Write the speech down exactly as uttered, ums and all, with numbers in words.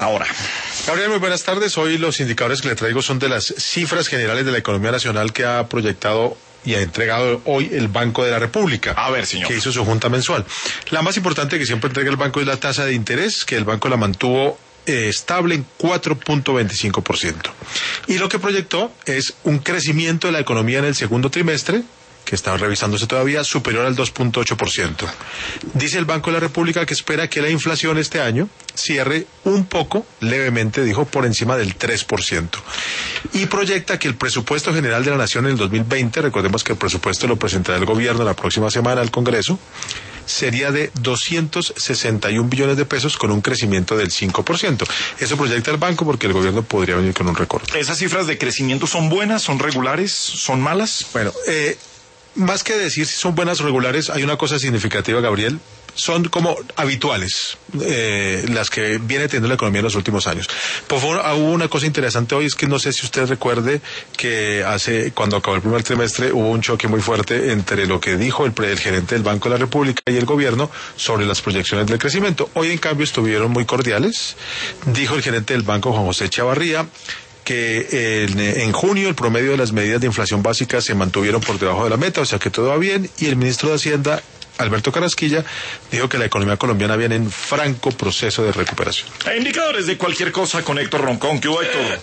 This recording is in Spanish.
Ahora. Gabriel, muy buenas tardes. Hoy los indicadores que le traigo son de las cifras generales de la economía nacional que ha proyectado y ha entregado hoy el Banco de la República. A ver, señor. Que hizo su junta mensual. La más importante que siempre entrega el banco es la tasa de interés, que el banco la mantuvo eh, estable en cuatro punto veinticinco por ciento. Y lo que proyectó es un crecimiento de la economía en el segundo trimestre, que está revisándose todavía, superior al dos punto ocho por ciento. Dice el Banco de la República que espera que la inflación este año cierre un poco, levemente, dijo, por encima del tres por ciento. Y proyecta que el presupuesto general de la Nación en el dos mil veinte, recordemos que el presupuesto lo presentará el gobierno la próxima semana al Congreso, sería de doscientos sesenta y un billones de pesos con un crecimiento del cinco por ciento. Eso proyecta el banco porque el gobierno podría venir con un recorte. ¿Esas cifras de crecimiento son buenas, son regulares, son malas? Bueno, eh... más que decir si son buenas o regulares, hay una cosa significativa, Gabriel, son como habituales, eh, las que viene teniendo la economía en los últimos años. Por favor, hubo una cosa interesante hoy, es que no sé si usted recuerde que hace, cuando acabó el primer trimestre, hubo un choque muy fuerte entre lo que dijo el, el gerente del Banco de la República y el gobierno sobre las proyecciones del crecimiento. Hoy, en cambio, estuvieron muy cordiales. Dijo el gerente del banco, Juan José Chavarría, que en, en junio el promedio de las medidas de inflación básica se mantuvieron por debajo de la meta, o sea que todo va bien, y el ministro de Hacienda, Alberto Carrasquilla, dijo que la economía colombiana viene en franco proceso de recuperación. Indicadores de cualquier cosa con Héctor Roncón. ¿Qué hubo, Héctor?